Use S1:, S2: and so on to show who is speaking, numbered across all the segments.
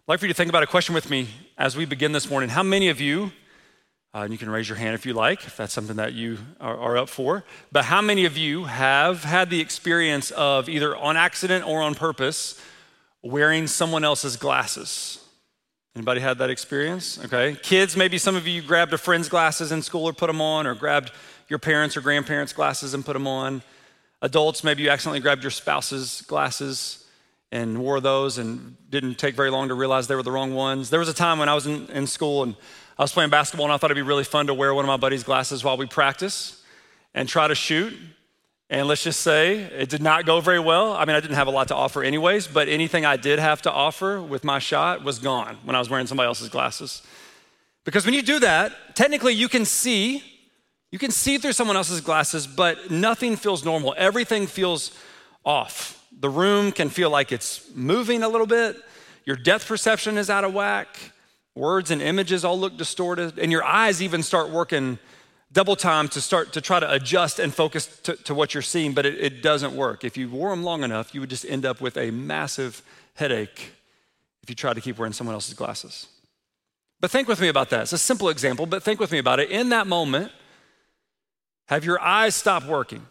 S1: I'd like for you to think about a question with me as we begin this morning. How many of you, and you can raise your hand if you like, if that's something that you are up for, but how many of you have had the experience of either on accident or on purpose wearing someone else's glasses? Anybody had that experience? Okay. Kids, maybe some of you grabbed a friend's glasses in school or put them on, or grabbed your parents' or grandparents' glasses and put them on. Adults, maybe you accidentally grabbed your spouse's glasses and wore those and didn't take very long to realize they were the wrong ones. There was a time when I was in school and I was playing basketball and I thought it'd be really fun to wear one of my buddy's glasses while we practice and try to shoot. And let's just say it did not go very well. I mean, I didn't have a lot to offer anyways, but anything I did have to offer with my shot was gone when I was wearing somebody else's glasses. Because when you do that, technically you can see through someone else's glasses, but nothing feels normal. Everything feels off. The room can feel like it's moving a little bit. Your depth perception is out of whack. Words and images all look distorted. And your eyes even start working double time to try to adjust and focus to what you're seeing, but it doesn't work. If you wore them long enough, you would just end up with a massive headache if you tried to keep wearing someone else's glasses. But think with me about that. It's a simple example, but think with me about it. In that moment, have your eyes stopped working?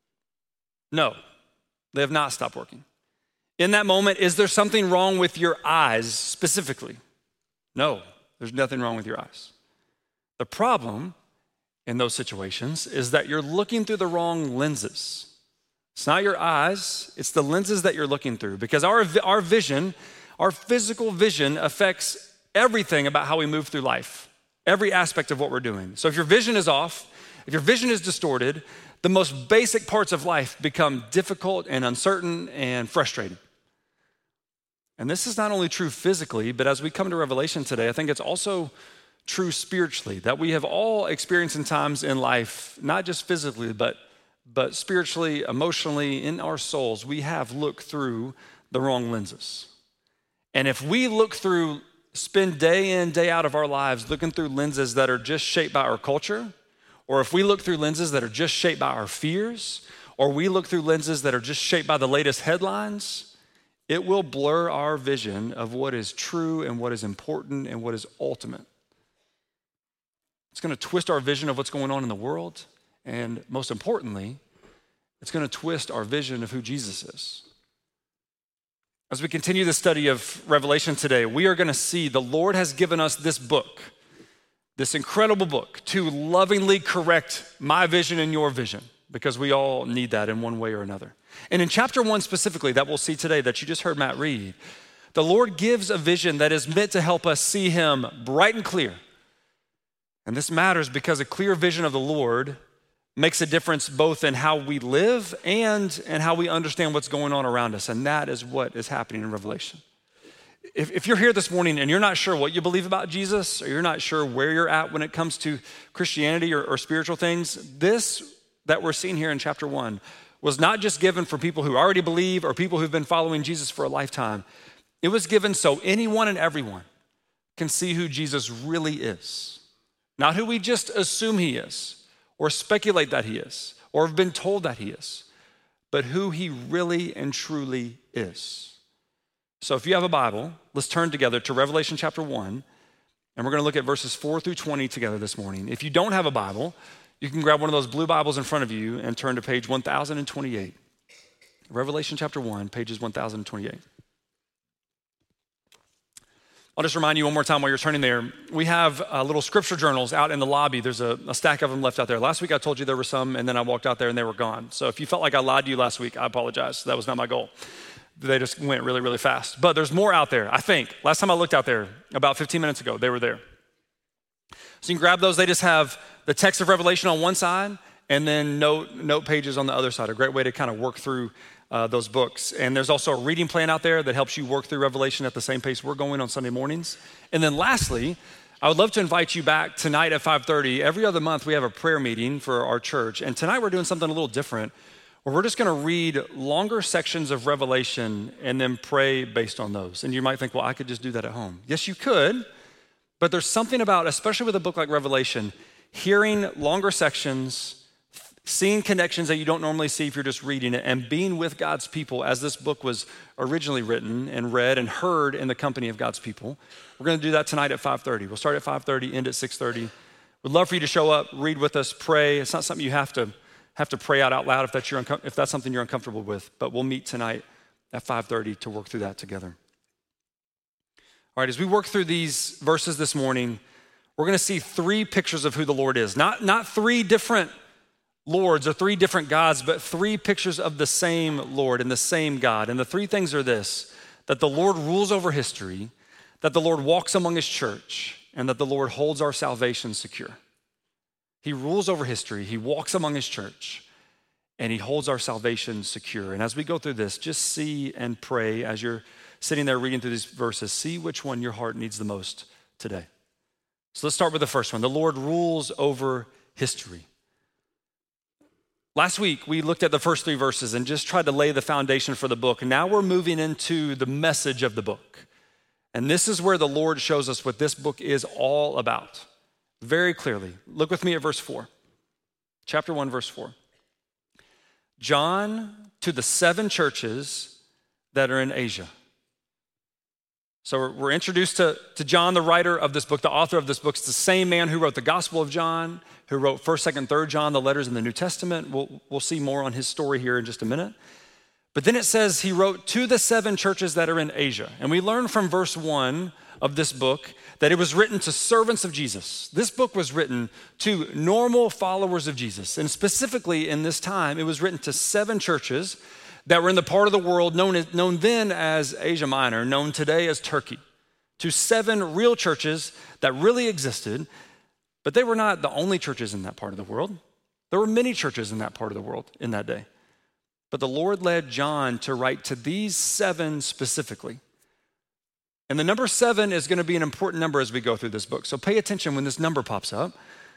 S1: No. They have not stopped working. In that moment, is there something wrong with your eyes specifically? No, there's nothing wrong with your eyes. The problem in those situations is that you're looking through the wrong lenses. It's not your eyes, it's the lenses that you're looking through, because our vision, our physical vision affects everything about how we move through life, every aspect of what we're doing. So if your vision is off, if your vision is distorted, the most basic parts of life become difficult and uncertain and frustrating. And this is not only true physically, but as we come to Revelation today, I think it's also true spiritually, that we have all experienced in times in life, not just physically, but spiritually, emotionally, in our souls, we have looked through the wrong lenses. And if we spend day in, day out of our lives looking through lenses that are just shaped by our culture, or if we look through lenses that are just shaped by our fears, or we look through lenses that are just shaped by the latest headlines, it will blur our vision of what is true and what is important and what is ultimate. It's going to twist our vision of what's going on in the world, and most importantly, it's going to twist our vision of who Jesus is. As we continue the study of Revelation today, we are going to see the Lord has given us this book, this incredible book, to lovingly correct my vision and your vision, because we all need that in one way or another. And in chapter 1 specifically, that we'll see today, that you just heard Matt read, the Lord gives a vision that is meant to help us see him bright and clear. And this matters because a clear vision of the Lord makes a difference both in how we live and in how we understand what's going on around us. And that is what is happening in Revelation. If you're here this morning and you're not sure what you believe about Jesus, or you're not sure where you're at when it comes to Christianity or spiritual things, this that we're seeing here in chapter 1 was not just given for people who already believe or people who've been following Jesus for a lifetime. It was given so anyone and everyone can see who Jesus really is. Not who we just assume he is, or speculate that he is, or have been told that he is, but who he really and truly is. So if you have a Bible, let's turn together to Revelation chapter 1, and we're going to look at verses 4 through 20 together this morning. If you don't have a Bible, you can grab one of those blue Bibles in front of you and turn to page 1028. Revelation chapter 1, pages 1028. I'll just remind you one more time while you're turning there. We have little scripture journals out in the lobby. There's a stack of them left out there. Last week I told you there were some, and then I walked out there and they were gone. So if you felt like I lied to you last week, I apologize. That was not my goal. They just went really, really fast. But there's more out there, I think. Last time I looked out there, about 15 minutes ago, they were there. So you can grab those. They just have the text of Revelation on one side and then note pages on the other side. A great way to kind of work through those books. And there's also a reading plan out there that helps you work through Revelation at the same pace we're going on Sunday mornings. And then lastly, I would love to invite you back tonight at 5:30. Every other month we have a prayer meeting for our church. And tonight we're doing something a little different, where we're just going to read longer sections of Revelation and then pray based on those. And you might think, well, I could just do that at home. Yes, you could. But there's something about, especially with a book like Revelation, hearing longer sections, seeing connections that you don't normally see if you're just reading it, and being with God's people as this book was originally written and read and heard in the company of God's people. We're going to do that tonight at 5:30. We'll start at 5:30, end at 6:30. We'd love for you to show up, read with us, pray. It's not something you have to pray out loud if that's something you're uncomfortable with, but we'll meet tonight at 5:30 to work through that together. All right, as we work through these verses this morning, we're going to see three pictures of who the Lord is. Not three different lords or three different gods, but three pictures of the same Lord and the same God. And the three things are this: that the Lord rules over history, that the Lord walks among his church, and that the Lord holds our salvation secure. He rules over history, he walks among his church, and he holds our salvation secure. And as we go through this, just see and pray as you're sitting there reading through these verses, see which one your heart needs the most today. So let's start with the first one. The Lord rules over history. Last week, we looked at the first three verses and just tried to lay the foundation for the book. And now we're moving into the message of the book. And this is where the Lord shows us what this book is all about very clearly. Look with me at verse 4. Chapter 1, verse 4. John, to the 7 churches that are in Asia. So we're introduced to John, the writer of this book, the author of this book. It's the same man who wrote the Gospel of John, who wrote 1st, 2nd, 3rd John, the letters in the New Testament. We'll see more on his story here in just a minute. But then it says he wrote to the 7 churches that are in Asia. And we learn from verse 1 of this book that it was written to servants of Jesus. This book was written to normal followers of Jesus. And specifically in this time, it was written to 7 churches that were in the part of the world known then as Asia Minor, known today as Turkey, to 7 real churches that really existed, but they were not the only churches in that part of the world. There were many churches in that part of the world in that day. But the Lord led John to write to these 7 specifically. And the number 7 is going to be an important number as we go through this book. So pay attention when this number pops up,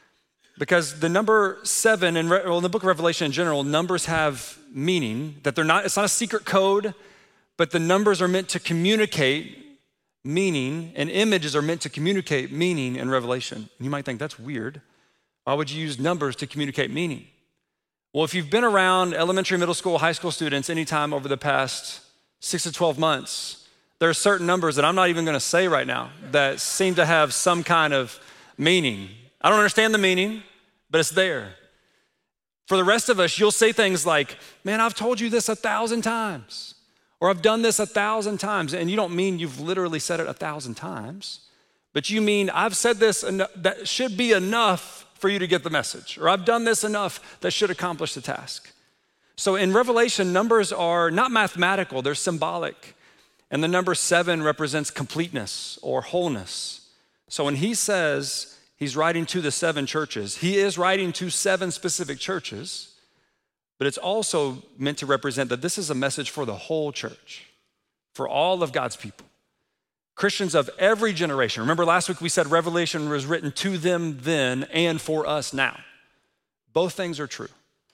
S1: because the number 7, in the book of Revelation in general, numbers have meaning, that it's not a secret code, but the numbers are meant to communicate meaning, and images are meant to communicate meaning in Revelation. And you might think, that's weird. Why would you use numbers to communicate meaning? Well, if you've been around elementary, middle school, high school students anytime over the past 6 to 12 months, there are certain numbers that I'm not even going to say right now that seem to have some kind of meaning. I don't understand the meaning, but it's there. For the rest of us, you'll say things like, man, I've told you this 1,000 times, or I've done this 1,000 times. And you don't mean you've literally said it 1,000 times, but you mean I've said this that should be enough for you to get the message, or I've done this enough that should accomplish the task. So in Revelation, numbers are not mathematical, they're symbolic. And the number 7 represents completeness or wholeness. So when he says he's writing to the 7 churches, he is writing to 7 specific churches, but it's also meant to represent that this is a message for the whole church, for all of God's people. Christians of every generation. Remember last week we said Revelation was written to them then and for us now. Both things are true.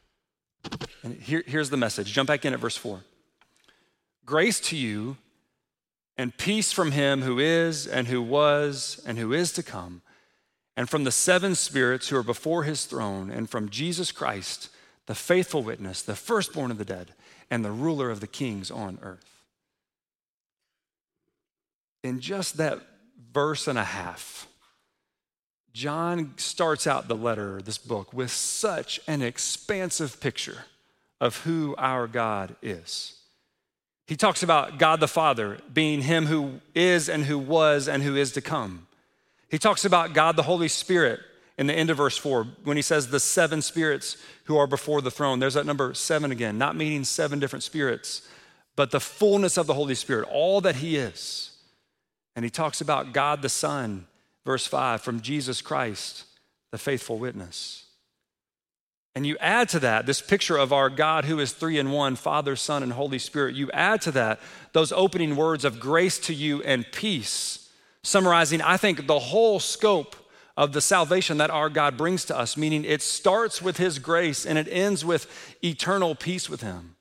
S1: And here's the message. Jump back in at verse 4. Grace to you and peace from him who is and who was and who is to come, and from the 7 spirits who are before his throne, and from Jesus Christ, the faithful witness, the firstborn of the dead, and the ruler of the kings on earth. In just that verse and a half, John starts out the letter, this book, with such an expansive picture of who our God is. He talks about God the Father being him who is and who was and who is to come. He talks about God the Holy Spirit in the end of verse 4 when he says the 7 spirits who are before the throne. There's that number 7 again, not meaning 7 different spirits, but the fullness of the Holy Spirit, all that he is. And he talks about God the Son, verse 5, from Jesus Christ, the faithful witness. And you add to that this picture of our God who is 3 in 1, Father, Son, and Holy Spirit. You add to that those opening words of grace to you and peace, summarizing, I think, the whole scope of the salvation that our God brings to us, meaning it starts with his grace and it ends with eternal peace with him.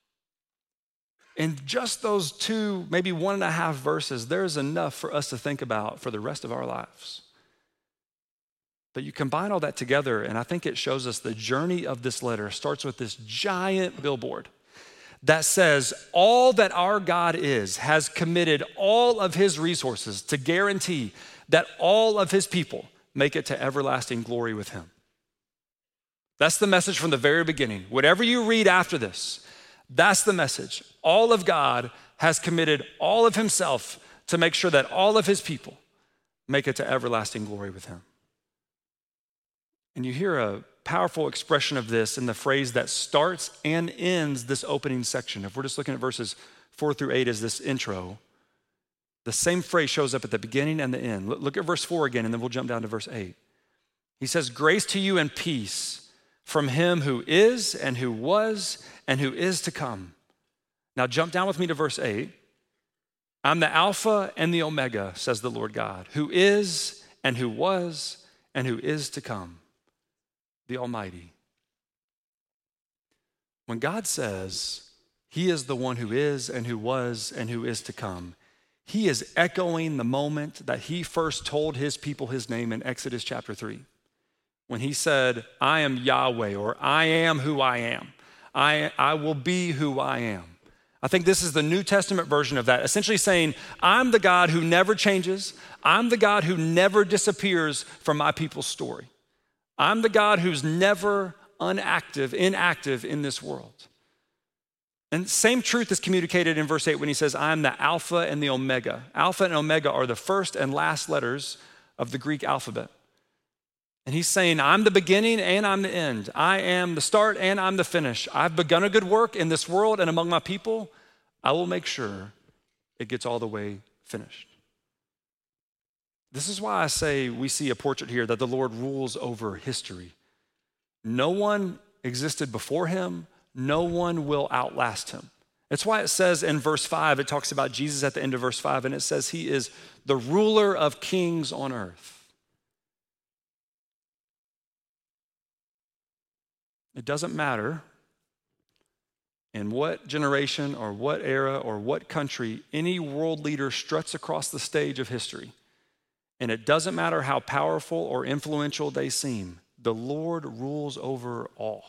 S1: In just those 2, maybe 1.5 verses, there's enough for us to think about for the rest of our lives. But you combine all that together, and I think it shows us the journey of this letter starts with this giant billboard that says all that our God has committed all of his resources to guarantee that all of his people make it to everlasting glory with him. That's the message from the very beginning. Whatever you read after this, that's the message. All of God has committed all of himself to make sure that all of his people make it to everlasting glory with him. And you hear a powerful expression of this in the phrase that starts and ends this opening section. If we're just looking at verses 4-8 as this intro, the same phrase shows up at the beginning and the end. Look at verse 4 again, and then we'll jump down to verse 8. He says, grace to you and peace from him who is and who was and who is to come. Now jump down with me to verse 8. I'm the Alpha and the Omega, says the Lord God, who is and who was and who is to come, the Almighty. When God says he is the one who is and who was and who is to come, he is echoing the moment that he first told his people his name in Exodus chapter 3. When he said, I am Yahweh, or I am who I am. I will be who I am. I think this is the New Testament version of that, essentially saying, I'm the God who never changes. I'm the God who never disappears from my people's story. I'm the God who's never inactive in this world. And same truth is communicated in verse 8 when he says, I'm the Alpha and the Omega. Alpha and Omega are the first and last letters of the Greek alphabet. And he's saying, I'm the beginning and I'm the end. I am the start and I'm the finish. I've begun a good work in this world and among my people. I will make sure it gets all the way finished. This is why I say we see a portrait here that the Lord rules over history. No one existed before him. No one will outlast him. That's why it says in verse 5, it talks about Jesus at the end of verse 5, and it says he is the ruler of kings on earth. It doesn't matter in what generation or what era or what country any world leader struts across the stage of history. And it doesn't matter how powerful or influential they seem. The Lord rules over all.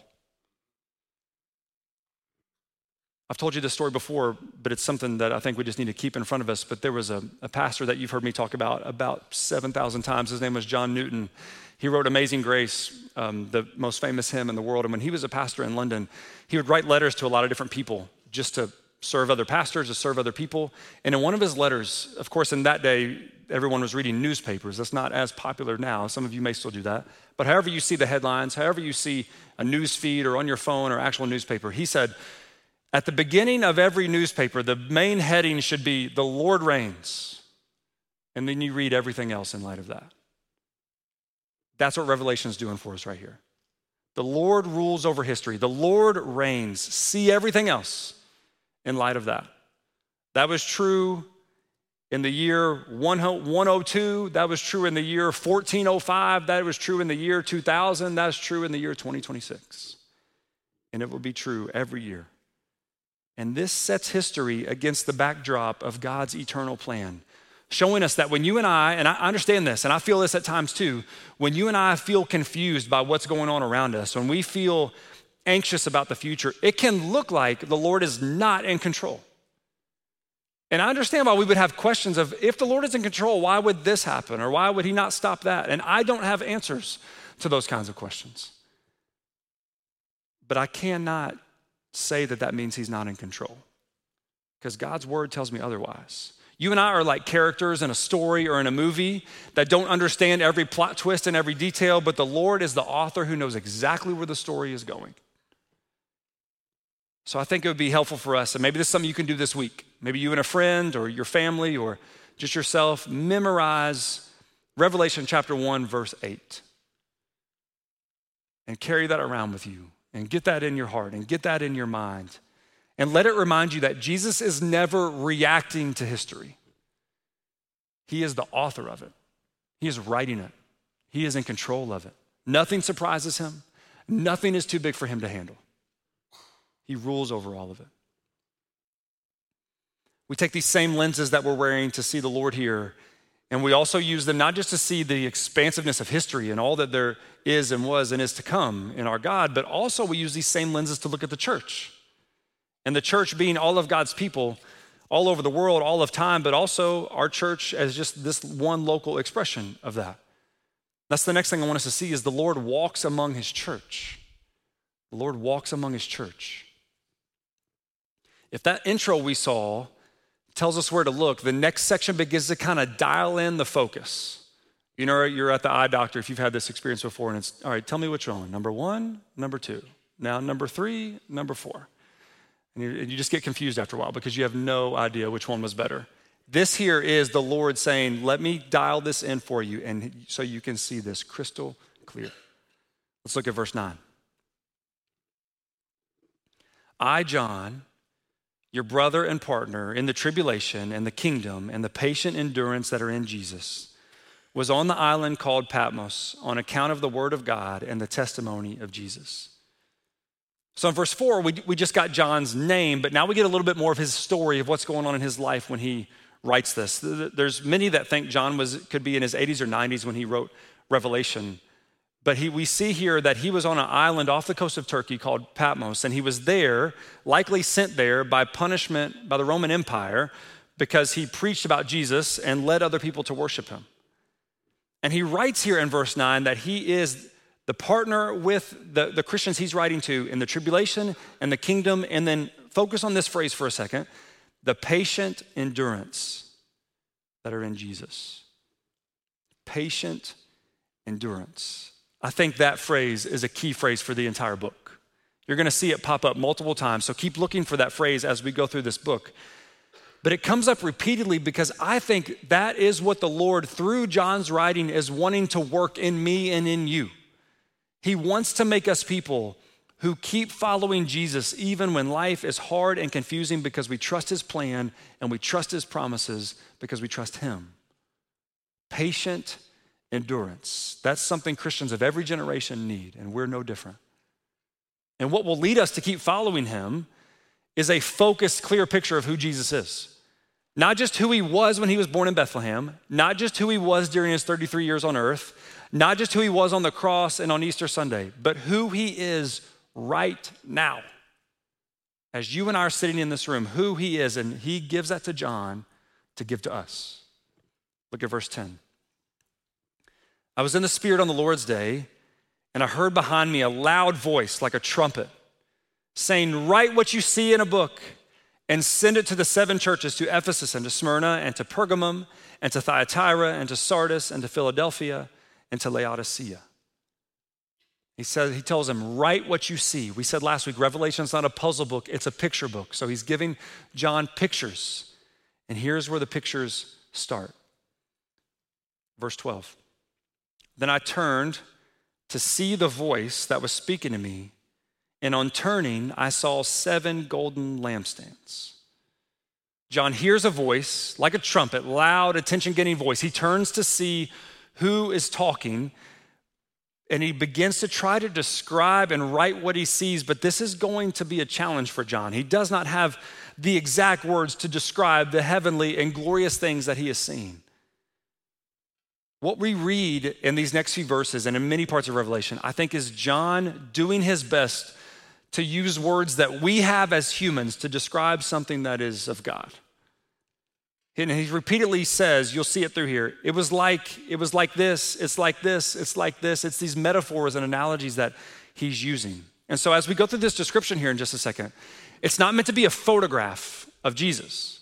S1: I've told you this story before, but it's something that I think we just need to keep in front of us. But there was a pastor that you've heard me talk about 7,000 times. His name was John Newton. He wrote Amazing Grace, the most famous hymn in the world. And when he was a pastor in London, he would write letters to a lot of different people just to serve other pastors, to serve other people. And in one of his letters, of course, in that day, everyone was reading newspapers. That's not as popular now. Some of you may still do that. But however you see the headlines, however you see a news feed or on your phone or actual newspaper, he said, at the beginning of every newspaper, the main heading should be, the Lord reigns. And then you read everything else in light of that. That's what Revelation is doing for us right here. The Lord rules over history. The Lord reigns. See everything else in light of that. That was true in the year 102. That was true in the year 1405. That was true in the year 2000. That's true in the year 2026. And it will be true every year. And this sets history against the backdrop of God's eternal plan, showing us that when you and I understand this, and I feel this at times too, when you and I feel confused by what's going on around us, when we feel anxious about the future, it can look like the Lord is not in control. And I understand why we would have questions of, if the Lord is in control, why would this happen? Or why would he not stop that? And I don't have answers to those kinds of questions. But I cannot say that means he's not in control, because God's word tells me otherwise. You and I are like characters in a story or in a movie that don't understand every plot twist and every detail, but the Lord is the author who knows exactly where the story is going. So I think it would be helpful for us, and maybe this is something you can do this week. Maybe you and a friend or your family or just yourself, memorize Revelation chapter 1, verse 8. And carry that around with you. And get that in your heart and get that in your mind. And let it remind you that Jesus is never reacting to history. He is the author of it. He is writing it. He is in control of it. Nothing surprises him. Nothing is too big for him to handle. He rules over all of it. We take these same lenses that we're wearing to see the Lord here, And we also use them not just to see the expansiveness of history and all that there is and was and is to come in our God, but also we use these same lenses to look at the church. And the church being all of God's people all over the world, all of time, but also our church as just this one local expression of that. That's the next thing I want us to see is the Lord walks among his church. The Lord walks among his church. If that intro we saw tells us where to look, the next section begins to kind of dial in the focus. You know, you're at the eye doctor if you've had this experience before, and it's, all right, tell me which one. Number 1, number 2. Now number 3, number 4. And you just get confused after a while because you have no idea which one was better. This here is the Lord saying, let me dial this in for you, and so you can see this crystal clear. Let's look at verse 9. I, John, your brother and partner in the tribulation and the kingdom and the patient endurance that are in Jesus, was on the island called Patmos on account of the word of God and the testimony of Jesus. So in verse 4, we just got John's name, but now we get a little bit more of his story of what's going on in his life when he writes this. There's many that think John could be in his 80s or 90s when he wrote Revelation. But we see here that he was on an island off the coast of Turkey called Patmos, and he was there, likely sent there by punishment by the Roman Empire because he preached about Jesus and led other people to worship him. And he writes here in verse 9 that he is the partner with the Christians he's writing to in the tribulation and the kingdom, and then focus on this phrase for a second, the patient endurance that are in Jesus. Patient endurance. I think that phrase is a key phrase for the entire book. You're going to see it pop up multiple times, so keep looking for that phrase as we go through this book. But it comes up repeatedly because I think that is what the Lord, through John's writing, is wanting to work in me and in you. He wants to make us people who keep following Jesus even when life is hard and confusing because we trust his plan and we trust his promises because we trust him. Patient endurance. That's something Christians of every generation need, and we're no different. And what will lead us to keep following him is a focused, clear picture of who Jesus is. Not just who he was when he was born in Bethlehem, not just who he was during his 33 years on earth, not just who he was on the cross and on Easter Sunday, but who he is right now. As you and I are sitting in this room, who he is, and he gives that to John to give to us. Look at verse 10. I was in the Spirit on the Lord's day, and I heard behind me a loud voice like a trumpet saying, write what you see in a book and send it to the 7 churches, to Ephesus and to Smyrna and to Pergamum and to Thyatira and to Sardis and to Philadelphia and to Laodicea. He tells him, write what you see. We said last week, Revelation's not a puzzle book, it's a picture book. So he's giving John pictures. And here's where the pictures start. Verse 12. Then I turned to see the voice that was speaking to me, and on turning, I saw 7 golden lampstands. John hears a voice like a trumpet, loud, attention-getting voice. He turns to see who is talking, and he begins to try to describe and write what he sees, but this is going to be a challenge for John. He does not have the exact words to describe the heavenly and glorious things that he has seen. What we read in these next few verses and in many parts of Revelation, I think, is John doing his best to use words that we have as humans to describe something that is of God. And he repeatedly says, you'll see it through here, it was like this, it's like this, it's like this. It's these metaphors and analogies that he's using. And so as we go through this description here in just a second, it's not meant to be a photograph of Jesus.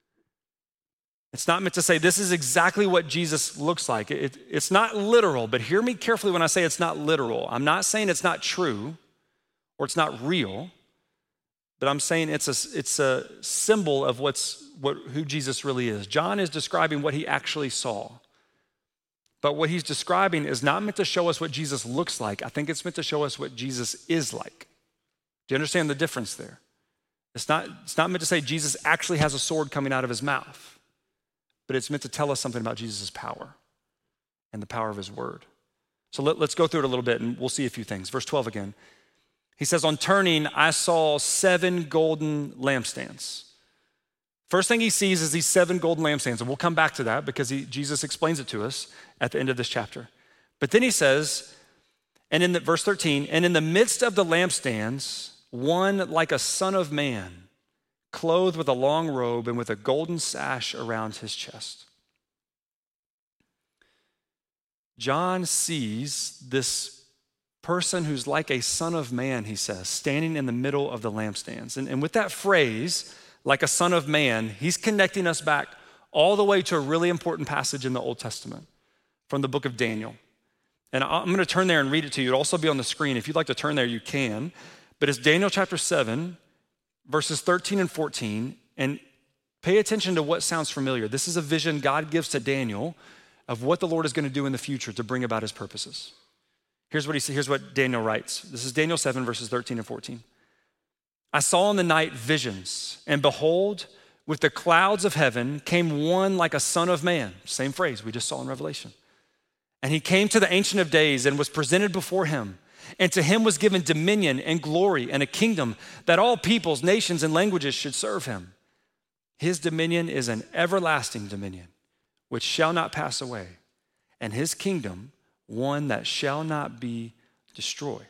S1: It's not meant to say this is exactly what Jesus looks like. It's not literal, but hear me carefully when I say it's not literal. I'm not saying it's not true or it's not real, but I'm saying it's a symbol of who Jesus really is. John is describing what he actually saw. But what he's describing is not meant to show us what Jesus looks like. I think it's meant to show us what Jesus is like. Do you understand the difference there? It's not meant to say Jesus actually has a sword coming out of his mouth. But it's meant to tell us something about Jesus' power and the power of his word. So let's go through it a little bit and we'll see a few things. Verse 12 again. He says, on turning, I saw 7 golden lampstands. First thing he sees is these 7 golden lampstands, and we'll come back to that because Jesus explains it to us at the end of this chapter. But then he says, and in verse 13, and in the midst of the lampstands, one like a son of man, clothed with a long robe and with a golden sash around his chest. John sees this person who's like a son of man, he says, standing in the middle of the lampstands. And with that phrase, like a son of man, he's connecting us back all the way to a really important passage in the Old Testament from the book of Daniel. And I'm going to turn there and read it to you. It'll also be on the screen. If you'd like to turn there, you can. But it's Daniel chapter 7, verses 13 and 14. And pay attention to what sounds familiar. This is a vision God gives to Daniel of what the Lord is going to do in the future to bring about his purposes. Here's what Daniel writes. This is Daniel 7, verses 13 and 14. I saw in the night visions, and behold, with the clouds of heaven came one like a son of man. Same phrase we just saw in Revelation. And he came to the Ancient of Days and was presented before him. And to him was given dominion and glory and a kingdom that all peoples, nations, and languages should serve him. His dominion is an everlasting dominion, which shall not pass away, and his kingdom one that shall not be destroyed.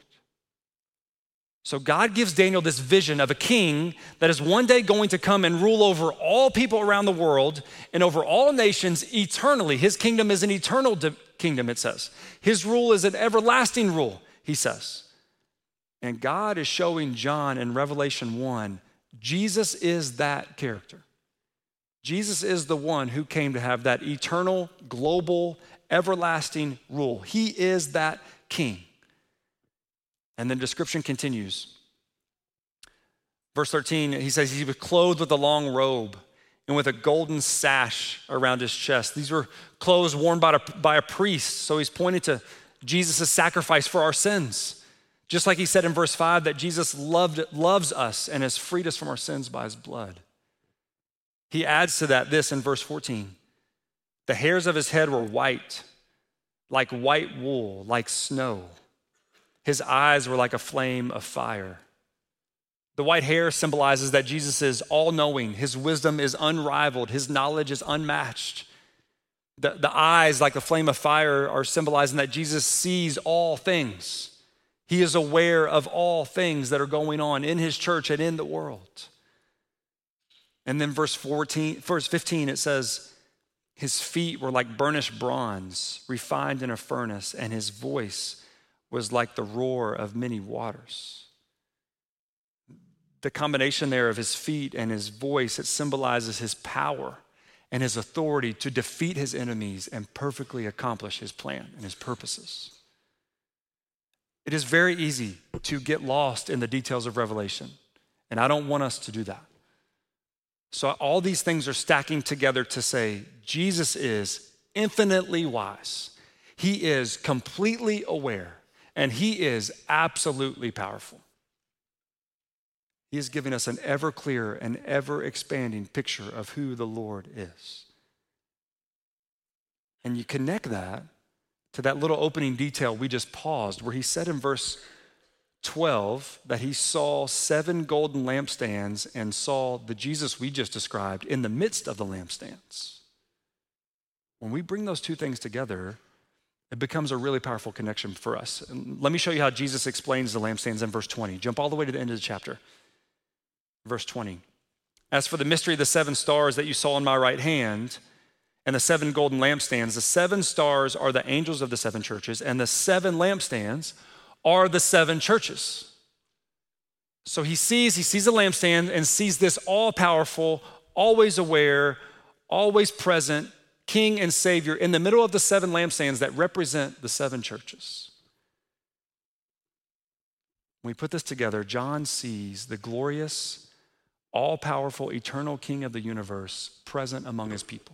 S1: So God gives Daniel this vision of a king that is one day going to come and rule over all people around the world and over all nations eternally. His kingdom is an eternal kingdom, it says. His rule is an everlasting rule, he says. And God is showing John in Revelation 1, Jesus is that character. Jesus is the one who came to have that eternal, global, everlasting rule. He is that king. And then description continues. Verse 13, he says he was clothed with a long robe and with a golden sash around his chest. These were clothes worn by a priest. So he's pointing to Jesus' sacrifice for our sins. Just like he said in verse 5 that Jesus loves us and has freed us from our sins by his blood. He adds to that this in verse 14. The hairs of his head were white, like white wool, like snow. His eyes were like a flame of fire. The white hair symbolizes that Jesus is all-knowing. His wisdom is unrivaled. His knowledge is unmatched. The eyes, like a flame of fire, are symbolizing that Jesus sees all things. He is aware of all things that are going on in his church and in the world. And then verse 15, it says, his feet were like burnished bronze, refined in a furnace, and his voice was like the roar of many waters. The combination there of his feet and his voice, it symbolizes his power and his authority to defeat his enemies and perfectly accomplish his plan and his purposes. It is very easy to get lost in the details of Revelation, and I don't want us to do that. So all these things are stacking together to say Jesus is infinitely wise. He is completely aware, and he is absolutely powerful. He is giving us an ever clearer and ever expanding picture of who the Lord is. And you connect that to that little opening detail we just paused, where he said in verse 12 that he saw 7 golden lampstands and saw the Jesus we just described in the midst of the lampstands. When we bring those two things together, it becomes a really powerful connection for us. And let me show you how Jesus explains the lampstands in verse 20. Jump all the way to the end of the chapter. Verse 20. As for the mystery of the 7 stars that you saw in my right hand and the 7 golden lampstands, the 7 stars are the angels of the 7 churches, and the 7 lampstands are the 7 churches. So he sees a lampstand and sees this all-powerful, always aware, always present King and Savior in the middle of the 7 lampstands that represent the 7 churches. When we put this together, John sees the glorious, all-powerful, eternal King of the universe present among his people.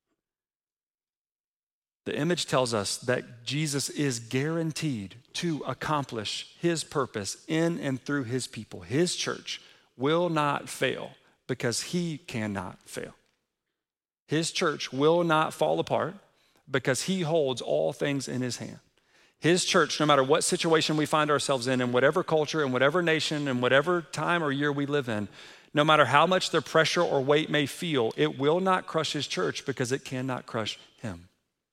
S1: The image tells us that Jesus is guaranteed to accomplish his purpose in and through his people. His church will not fail because he cannot fail. His church will not fall apart because he holds all things in his hand. His church, no matter what situation we find ourselves in whatever culture, in whatever nation, in whatever time or year we live in, No matter how much their pressure or weight may feel, it will not crush his church because it cannot crush him.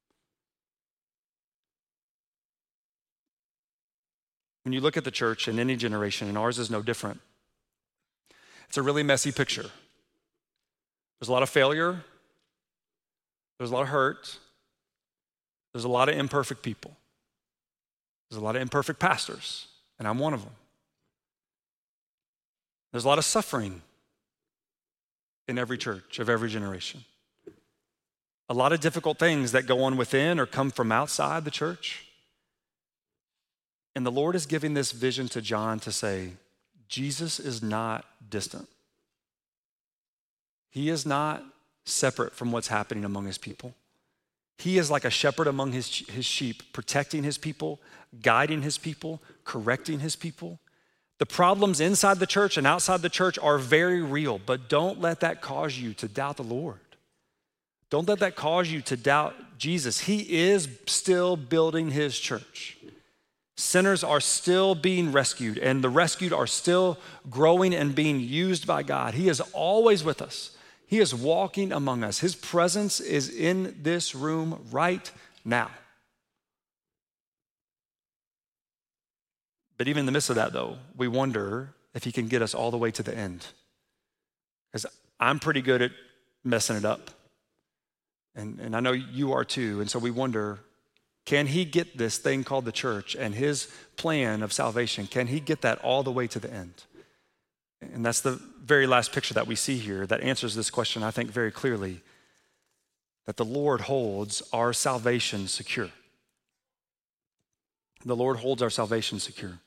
S1: When you look at the church in any generation, and ours is no different, it's a really messy picture. There's a lot of failure. There's a lot of hurt. There's a lot of imperfect people. There's a lot of imperfect pastors, and I'm one of them. There's a lot of suffering in every church of every generation. A lot of difficult things that go on within or come from outside the church. And the Lord is giving this vision to John to say, Jesus is not distant. He is not separate from what's happening among his people. He is like a shepherd among his sheep, protecting his people, guiding his people, correcting his people. The problems inside the church and outside the church are very real, but don't let that cause you to doubt the Lord. Don't let that cause you to doubt Jesus. He is still building his church. Sinners are still being rescued, and the rescued are still growing and being used by God. He is always with us. He is walking among us. His presence is in this room right now. But even in the midst of that, though, we wonder if he can get us all the way to the end. Because I'm pretty good at messing it up. And I know you are too. And so we wonder, can he get this thing called the church and his plan of salvation, can he get that all the way to the end? And that's the very last picture that we see here that answers this question, I think, very clearly, that the Lord holds our salvation secure. The Lord holds our salvation secure.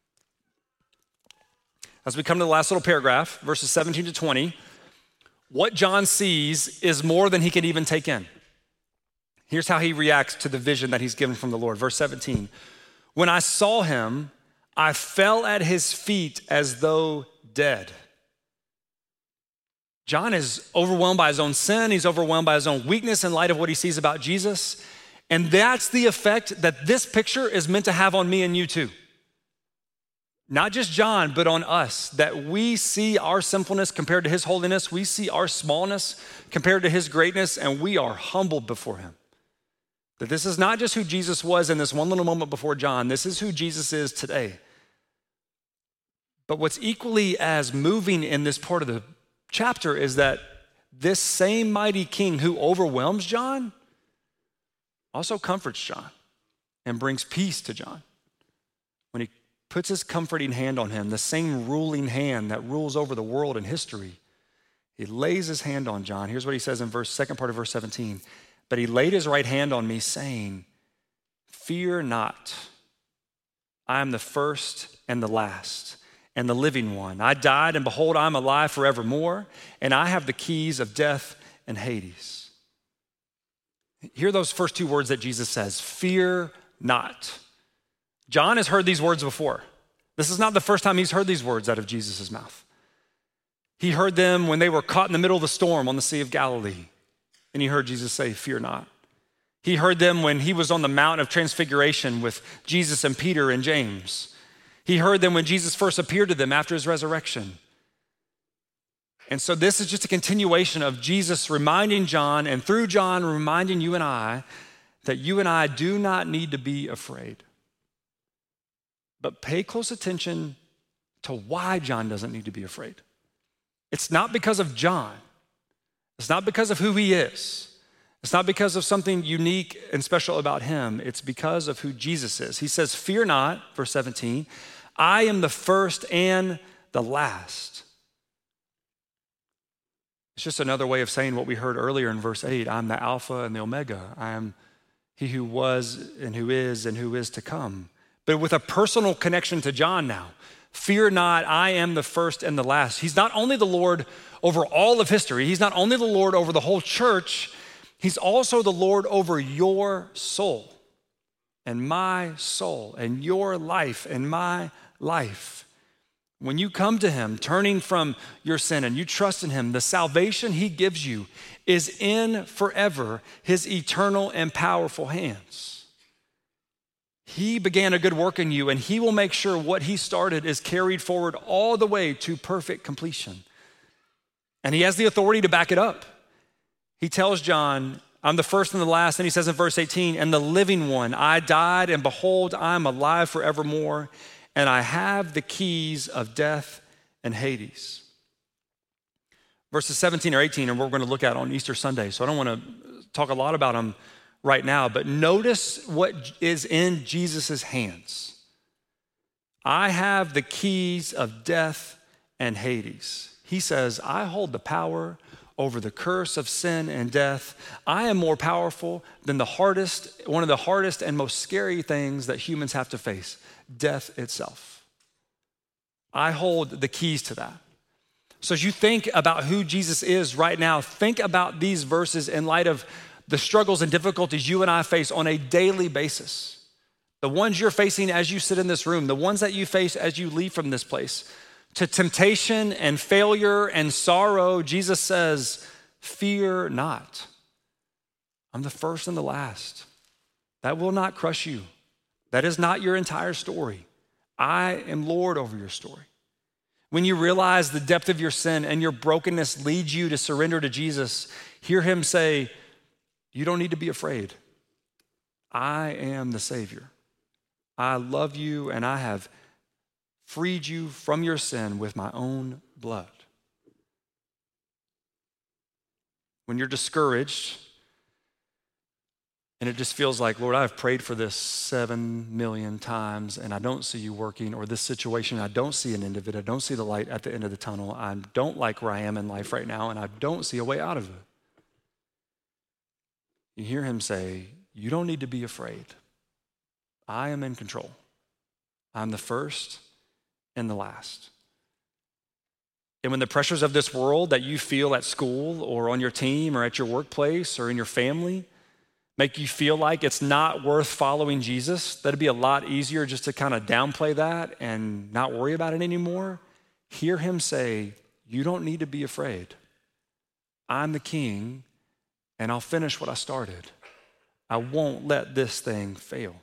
S1: As we come to the last little paragraph, verses 17 to 20, what John sees is more than he can even take in. Here's how he reacts to the vision that he's given from the Lord. Verse 17, when I saw him, I fell at his feet as though dead. John is overwhelmed by his own sin. He's overwhelmed by his own weakness in light of what he sees about Jesus. And that's the effect that this picture is meant to have on me and you too. Not just John, but on us, that we see our sinfulness compared to his holiness. We see our smallness compared to his greatness, and we are humbled before him. That this is not just who Jesus was in this one little moment before John. This is who Jesus is today. But what's equally as moving in this part of the chapter is that this same mighty king who overwhelms John also comforts John and brings peace to John. When he puts his comforting hand on him, the same ruling hand that rules over the world and history, he lays his hand on John. Here's what he says in second part of verse 17. But he laid his right hand on me, saying, fear not. I am the first and the last and the living one. I died, and behold, I'm alive forevermore, and I have the keys of death and Hades. Hear those first two words that Jesus says, fear not. John has heard these words before. This is not the first time he's heard these words out of Jesus' mouth. He heard them when they were caught in the middle of the storm on the Sea of Galilee, and he heard Jesus say, fear not. He heard them when he was on the Mount of Transfiguration with Jesus and Peter and James. He heard them when Jesus first appeared to them after his resurrection. And so this is just a continuation of Jesus reminding John, and through John reminding you and I, that you and I do not need to be afraid. But pay close attention to why John doesn't need to be afraid. It's not because of John. It's not because of who he is. It's not because of something unique and special about him. It's because of who Jesus is. He says, fear not, verse 17, I am the first and the last. It's just another way of saying what we heard earlier in verse 8. I'm the Alpha and the Omega. I am he who was and who is to come. But with a personal connection to John now. Fear not, I am the first and the last. He's not only the Lord over all of history. He's not only the Lord over the whole church. He's also the Lord over your soul and my soul and your life and my life. When you come to him, turning from your sin and you trust in him, the salvation he gives you is in forever his eternal and powerful hands. He began a good work in you, and he will make sure what he started is carried forward all the way to perfect completion. And he has the authority to back it up. He tells John, I'm the first and the last. And he says in verse 18, and the living one, I died, and behold, I am alive forevermore, and I have the keys of death and Hades. Verses 17 or 18 are what we're going to look at on Easter Sunday. So I don't want to talk a lot about them right now, but notice what is in Jesus' hands. I have the keys of death and Hades. He says, I hold the power over the curse of sin and death. I am more powerful than one of the hardest and most scary things that humans have to face, death itself. I hold the keys to that. So as you think about who Jesus is right now, think about these verses in light of the struggles and difficulties you and I face on a daily basis. The ones you're facing as you sit in this room, the ones that you face as you leave from this place. To temptation and failure and sorrow, Jesus says, fear not. I'm the first and the last. That will not crush you. That is not your entire story. I am Lord over your story. When you realize the depth of your sin and your brokenness leads you to surrender to Jesus, hear him say, you don't need to be afraid. I am the Savior. I love you, and I have freed you from your sin with my own blood. When you're discouraged, and it just feels like, Lord, I've prayed for this 7 million times and I don't see you working, or this situation, I don't see an end of it. I don't see the light at the end of the tunnel. I don't like where I am in life right now, and I don't see a way out of it. You hear him say, you don't need to be afraid. I am in control. I'm the first and the last. And when the pressures of this world that you feel at school or on your team or at your workplace or in your family make you feel like it's not worth following Jesus, that'd be a lot easier just to kind of downplay that and not worry about it anymore. Hear him say, you don't need to be afraid. I'm the king, and I'll finish what I started. I won't let this thing fail.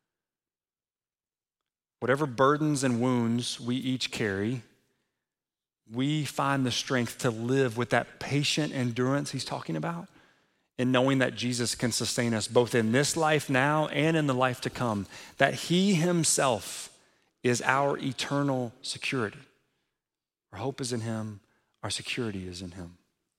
S1: Whatever burdens and wounds we each carry, we find the strength to live with that patient endurance he's talking about, and knowing that Jesus can sustain us both in this life now and in the life to come, that he himself is our eternal security. Our hope is in him, our security is in him.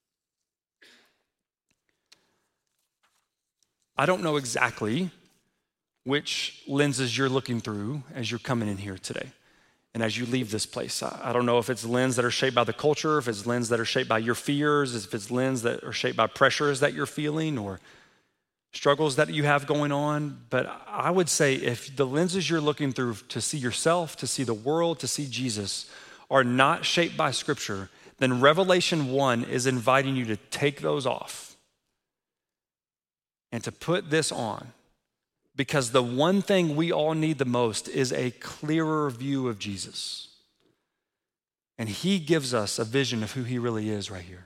S1: I don't know exactly which lenses you're looking through as you're coming in here today and as you leave this place. I don't know if it's lens that are shaped by the culture, if it's lens that are shaped by your fears, if it's lens that are shaped by pressures that you're feeling or struggles that you have going on. But I would say if the lenses you're looking through to see yourself, to see the world, to see Jesus are not shaped by Scripture, then Revelation 1 is inviting you to take those off and to put this on. Because the one thing we all need the most is a clearer view of Jesus. And he gives us a vision of who he really is right here.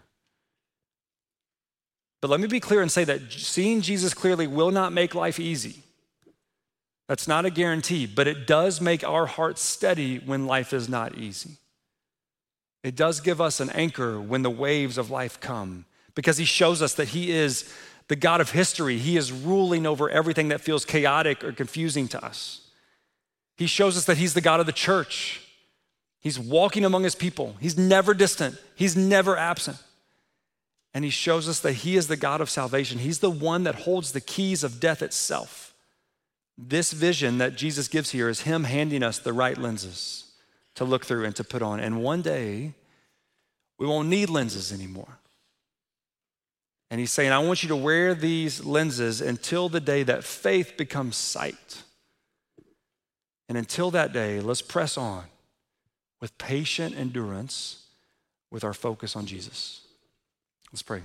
S1: But let me be clear and say that seeing Jesus clearly will not make life easy. That's not a guarantee, but it does make our hearts steady when life is not easy. It does give us an anchor when the waves of life come, because he shows us that he is the God of history. He is ruling over everything that feels chaotic or confusing to us. He shows us that he's the God of the church. He's walking among his people. He's never distant. He's never absent. And he shows us that he is the God of salvation. He's the one that holds the keys of death itself. This vision that Jesus gives here is him handing us the right lenses to look through and to put on. And one day, we won't need lenses anymore. And he's saying, I want you to wear these lenses until the day that faith becomes sight. And until that day, let's press on with patient endurance with our focus on Jesus. Let's pray.